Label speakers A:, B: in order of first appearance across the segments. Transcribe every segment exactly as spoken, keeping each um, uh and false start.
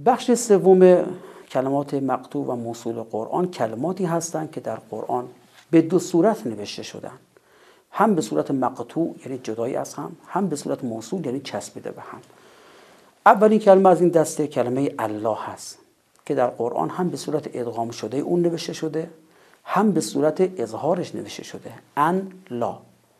A: بخش سوم کلمات مقطوع و موصول قرآن کلماتی هستند که در قرآن به دو صورت نوشته شدن، هم به صورت مقطوع یعنی جدایی از هم، هم به صورت موصول یعنی چسبیده به هم. اولین کلمه از این دسته کلمه الله هست که در قرآن هم به صورت ادغام شده اون نوشته شده، هم به صورت اظهارش نوشته شده، ان لا،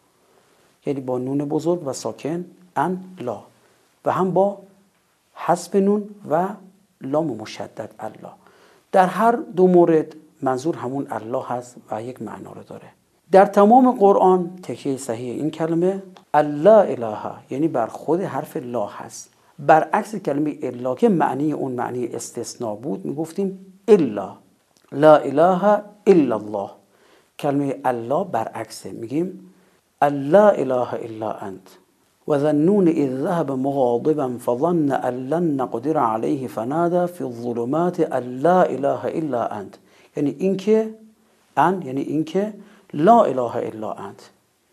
A: یعنی با نون بزرگ و ساکن ان لا، و هم با حذف نون و لام مشدد الله. در هر دو مورد منظور همون الله هست و یک معنا رو داره. در تمام قرآن تکیه صحیح این کلمه الله اله، یعنی بر خود حرف لا هست. برعکس کلمه الا که معنی اون معنی استثناء بود میگفتیم الا، لا اله الا الله. کلمه الله برعکسه، میگیم الله اله الا انت و ظنون اذ ذهب مغاضبا فظن ان لن نقدر عليه فنادى في الظلمات ان لا اله الا انت. یعنی اینکه ان یعنی اینکه لا اله الا انت،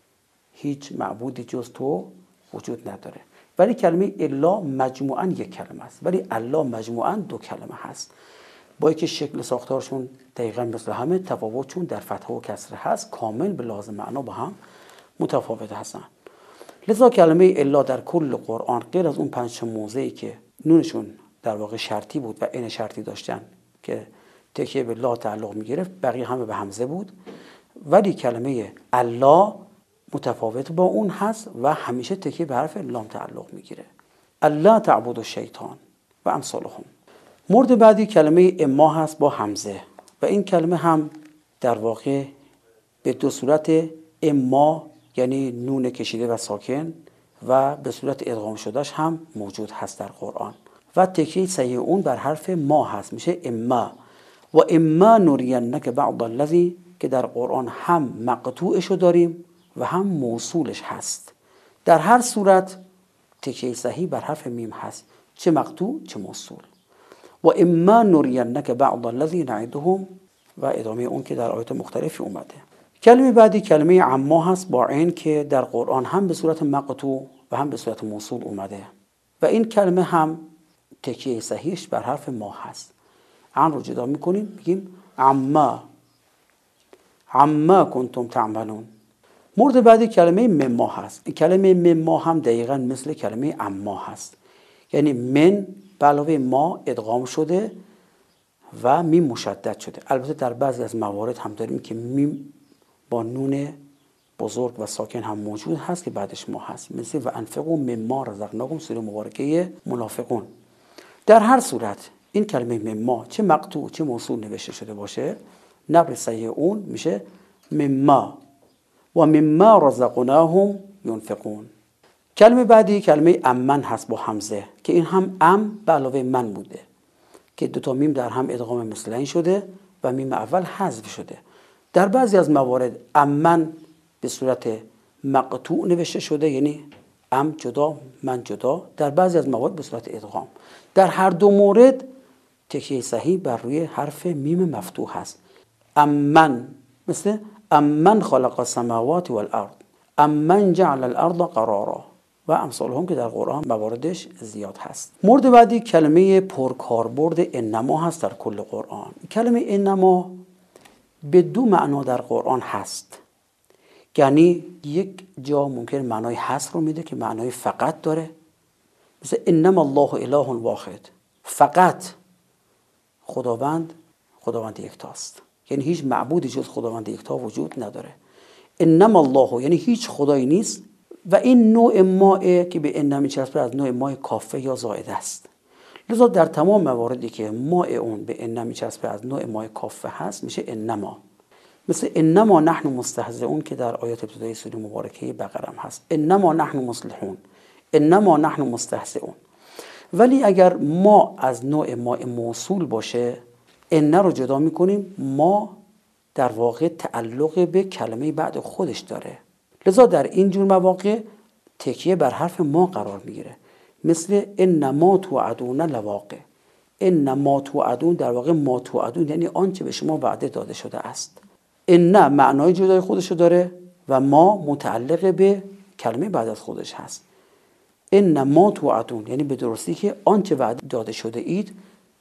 A: هیچ معبودی جز تو وجود نداره. ولی کلمه الا مجموعاً یک کلمه است، ولی الله مجموعاً دو کلمه هست، با اینکه شکل ساختارشون دقیقاً مثل همه، تفاوتشون در فتحه و کسره هست، کامل به لحاظ معنا با هم متفاوت هستن. لذا کلمه الا در کل قرآن غیر از اون پنج موضعی که نونشون در واقع شرطی بود و عین شرطی داشتن که تکیه به لا تعلق میگرفت، بقیه همه به همزه بود، ولی کلمه الله متفاوت با اون هست و همیشه تکیه به حرف لام تعلق میگیره. الله تعبد الشیطان و امثالهم. مورد بعدی کلمه اما هست با همزه و این کلمه هم در واقع به دو صورت اما یعنی نون کشیده و ساکن و به صورت ادغام شدهش هم موجود هست در قرآن و تکیه صحیح اون بر حرف ما هست، میشه اما. و اما نرینک بعض الذی که در قرآن هم مقطوعشو داریم و هم موصولش هست. در هر صورت تکیه صحیح بر حرف میم هست، چه مقطوع چه موصول. و اما نرینک بعض الذی نعدهم و ادامه اون که در آیات مختلفی اومده. کلمه بعدی کلمه عما هست با عین که در قرآن هم به صورت مقطوع و هم به صورت موصول اومده و این کلمه هم تکیه صحیحش بر حرف ما هست. عن رو جدا میکنیم میگیم عما عما کنتم تعملون. مورد بعدی کلمه مما هست. این کلمه مما هم دقیقاً مثل کلمه عما هست، یعنی من به علاوه ما ادغام شده و میم مشدد شده. البته در بعضی از موارد هم داریم که میم با نون بزرگ و ساکن هم موجود هست که بعدش ما هست، مثل و انفقوا مما رزقناکم سوره مبارکه منافقون. در هر صورت این کلمه مما چه مقطوع چه موصول نوشته شده باشه، نبر صحیح اون میشه مما و مما رزقناهم ينفقون. کلمه بعدی کلمه امن هست با همزه که این هم ام به علاوه من بوده که دوتا میم در هم ادغام مثلین شده و میم اول حذف شده. در بعضی از موارد امن به صورت مقطوع نوشته شده، یعنی ام جدا من جدا، در بعضی از موارد به صورت ادغام. در هر دو مورد تکیه صحیح بر روی حرف میم مفتوح هست. امن مثل امن خلق السماوات والارض، امن جعل الارض قرارا و امثالهم که در قرآن مواردش زیاد هست. مورد بعدی کلمه پرکاربرد انما هست در کل قرآن. کلمه انما به دو معنا در قرآن هست، یعنی یک جا ممکن معنای حصر رو میده که معنای فقط داره، مثل انما الله اله واحد، فقط خداوند خداوند یکتاست، یعنی هیچ معبودی جز خداوند یکتا وجود نداره. انما الله یعنی هیچ خدایی نیست و این نوع ماء که به ان میچسبه از نوع ماء کافه یا زائده است. لذا در تمام مواردی که ماء اون به ان میچسبه از نوع ماء کافه هست میشه انما. مثل انما نحن مستهزئون که در آیات ابتدایی سوره مبارکه بقره هم هست، انما نحن مصلحون، انما نحن مستهزئون. ولی اگر ما از نوع ماء موصول باشه ان رو جدا میکنیم، ما در واقع تعلق به کلمه بعد خودش داره، لذا در این جور مواقع تکیه بر حرف ما قرار میگیره، مثل ان ما توعدون لواقع. ان ما توعدون در واقع ما توعدون یعنی آنچه به شما وعده داده شده است. ان معنای جدای خودشو داره و ما متعلق به کلمه بعد از خودش هست. ان ما توعدون یعنی به درستی که آنچه وعده داده شده اید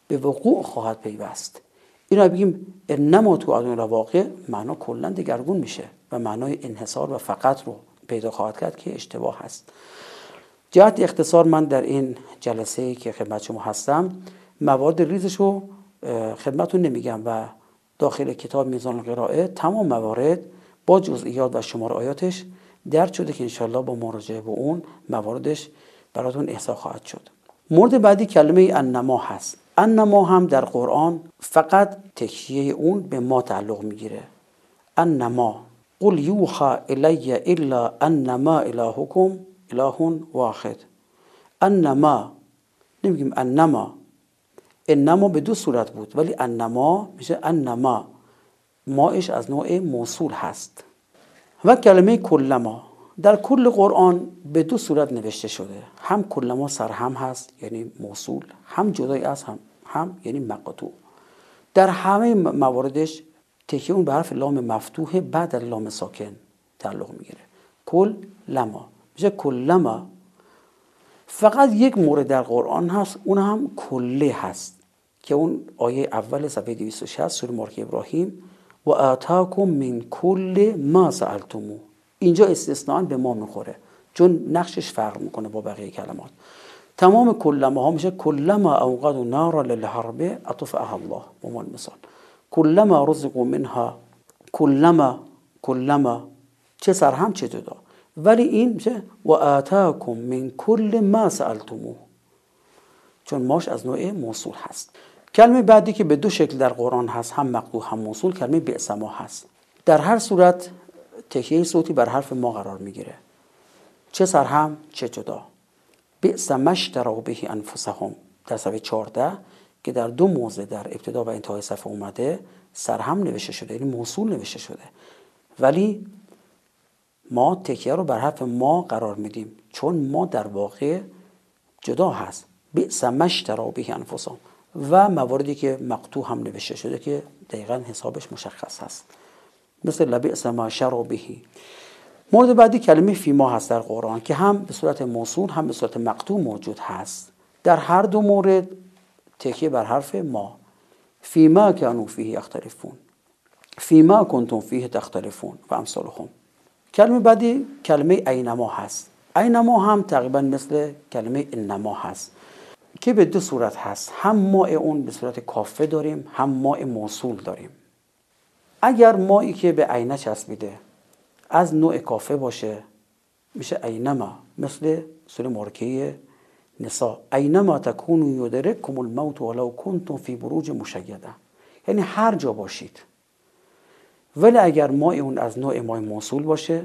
A: به وقوع خواهد پیوست. اینا بگیم انما توعدون لواقع، معنا کلا دگرگون میشه و معنای انحصار و فقط رو پیدا خواهد کرد که اشتباه هست. جهت اختصار من در این جلسه که خدمت شما هستم مواد ریزش رو خدمتتون نمیگم و داخل کتاب میزان القرائه تمام موارد با جزئیات و شمار آیاتش درج شده که انشالله با مراجعه به اون مواردش براتون احصا خواهد شد. مورد بعدی کلمه انما هست. انما هم در قرآن فقط تکیه اون به ما تعلق میگیره. انما قل یوحى الی الا انما الهکم اله واحد. انما نمیگیم انما. انما به دو صورت بود ولی انما میشه انما، ماش از نوع موصول هست. و کلمه کلما در کل قرآن به دو صورت نوشته شده، هم کلما سرهم هست یعنی موصول، هم جدای از هم هم یعنی مقطوع. در همه مواردش تکیه اون به حرف لام مفتوح بعد از لام ساکن تعلق میگیره. کل لما میشه کلما. فقط یک مورد در قرآن هست، اون هم کله هست که اون آیه اول صفحه دویست و شصت سوره مبارکه ابراهیم و آتاکم من کل ما سألتموه، اینجا استثناء به ما میخوره چون نقشش فرق میکنه با بقیه کلمات. تمام کلما ها میشه کلما اوقدوا نارا للحرب اطفأها الله به عنوان مثال. کلما رزقوا منها، کلما کلما چه سرهم چه جدا. ولی این میشه و آتاکم من کل ما سألتموه چون ماش از نوع موصول هست. کلمه بعدی که به دو شکل در قرآن هست، هم مقطوع هم موصول، کلمه بئس ما هست. در هر صورت تکیه صوتی بر حرف ما قرار میگیره، چه سرهم چه جدا. بئس ما اشتروا به انفسهم در صفحه چهارده که در دو موضع در ابتدا و انتهای صفحه اومده سرهم نوشته شده یعنی موصول نوشته شده، ولی ما تکیه رو بر حرف ما قرار میدیم چون ما در واقع جدا هست. بئس ما اشتروا به انفسهم و مواردی که مقطوع هم نوشته شده که دقیقاً حسابش مشخص هست، مثل لبئس ما شروا به. مورد بعدی کلمه فیما هست در قرآن که هم به صورت موصول هم به صورت مقطوع موجود هست. در هر دو مورد تکیه بر حرف ما. فیما کانوا فیه یختلفون، فیما کنتم فیه تختلفون و امثالهم. کلمه بعدی کلمه اینما هست. اینما هم تقریبا مثل کلمه انما هست که به دو صورت هست، هم ما اون به صورت کافه داریم هم ما موصول داریم. اگر مایی که به عینه چسبیده از نوع کافه باشه میشه اینما، مثل سوره مبارکه نساء اینما تکونوا یدرککم الموت ولو کنتم فی بروج مشیده، یعنی هر جا باشید. ولی اگر ما اون از نوع ما موصول باشه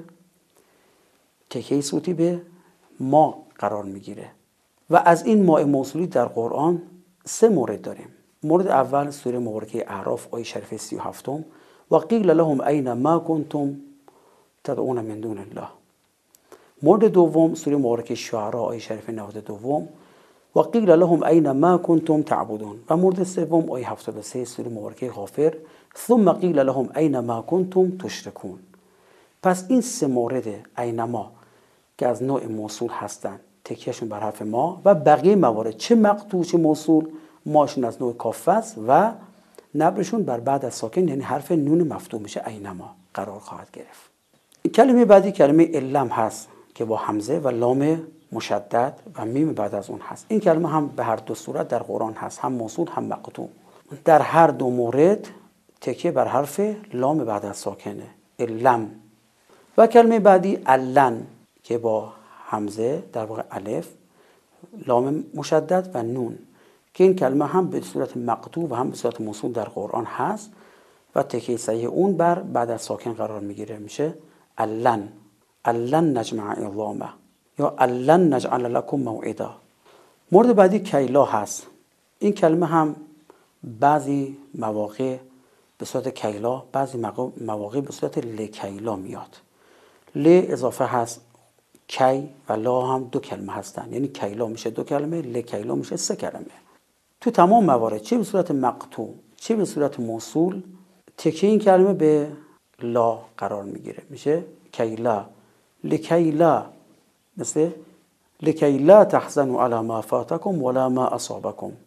A: تکیه صوتی به ما قرار میگیره و از این ما موصولی در قرآن سه مورد داریم. مورد اول سوره مبارکه اعراف آیه شریفه سی و هفت و قیل لهم این ما کنتم تدعون من دون الله. مورد دوم سوره مبارکه شعراء آیه شریفه نود و دو و قیل لهم این ما کنتم تعبدون. و مورد سوم آیه هفتاد و سه سوره مبارکه غافر ثم قیل لهم این ما کنتم تشرکون. پس این سه مورد اینما که از نوع موصول هستند تکیهشون بر حرف ما و بقیه موارد چه مقطوع چه موصول ماشون از نوع کافه است و نبرشون بر بعد از ساکن یعنی حرف نون مفتوح میشه اینما قرار خواهد گرفت. کلمه بعدی کلمه علم هست که با همزه و لام مشدد و میم بعد از اون هست. این کلمه هم به هر دو صورت در قرآن هست، هم موصول هم مقطوع. در هر دو مورد تکیه بر حرف لام بعد از ساکنه علم. و کلمه بعدی علن که با همزه در واقع الف لام مشدد و نون که این کلمه هم به صورت مقطوع و هم به صورت موصول در قرآن هست و تکیه صحیح اون بر بعد از ساکن قرار میگیره میشه علن. علن نجمع عظامه یا علن نجعل لكم موعدا. مورد بعدی کیلا هست. این کلمه هم بعضی مواقع به صورت کیلا بعضی مواقع به صورت لکیلا میاد. ل اضافه هست، کی و لا هم دو کلمه هستن یعنی کیلا میشه دو کلمه، لکیلا میشه سه کلمه. تو تمام موارد چه به صورت مقطوع چه به صورت موصول تکیه این کلمه به لا قرار میگیره میشه کیلا. لکیلا مثل لکیلا تحزنوا علی ما فاتکم ولا ما اصابکم.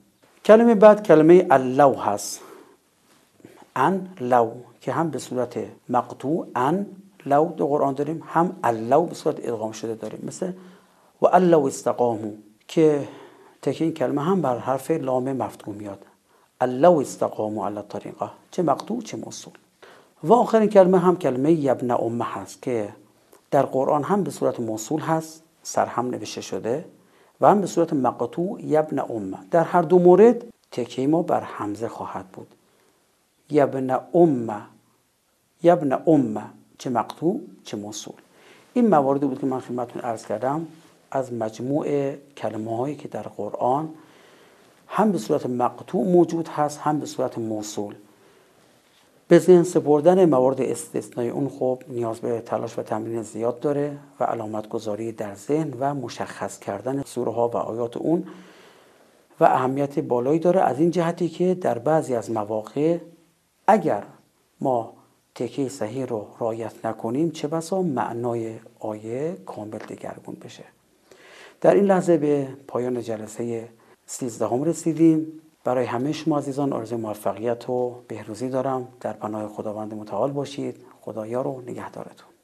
A: کلمه بعد کلمه اللو هست. ان لو که هم به صورت مقطوع ان لو در قرآن داریم، هم اللو به صورت ادغام شده داریم، مثل و اللو استقامو که تکه این کلمه هم بر حرف لام مفتوح میاد. اللو استقامو علی الطریقه، چه مقطوع چه موصول. و آخرین کلمه هم کلمه یبن امه هست که در قرآن هم به صورت موصول هست، سرهم نوشته شده، و هم به صورت مقطوع یبن امه. در هر دو مورد تکیه ما بر همزه خواهد بود. یبن امه، یبن امه، چه مقطوع چه موصول. این مواردی بود که من خدمتتون عرض کردم از مجموع کلمه هایی که در قرآن هم به صورت مقطوع موجود هست هم به صورت موصول. به ذهن سپردن موارد استثنایی اون خب نیاز به تلاش و تمرین زیاد داره و علامت گذاری در ذهن و مشخص کردن سوره ها و آیات اون و اهمیت بالایی داره، از این جهتی که در بعضی از مواقع اگر ما تکیه صحیح رو رعایت نکنیم چه بسا معنای آیه کامل دگرگون بشه. در این لحظه به پایان جلسه سیزدهم رسیدیم. برای همه شما عزیزان آرزوی موفقیت و بهروزی دارم. در پناه خداوند متعال باشید. خدا یار و نگهدارتون.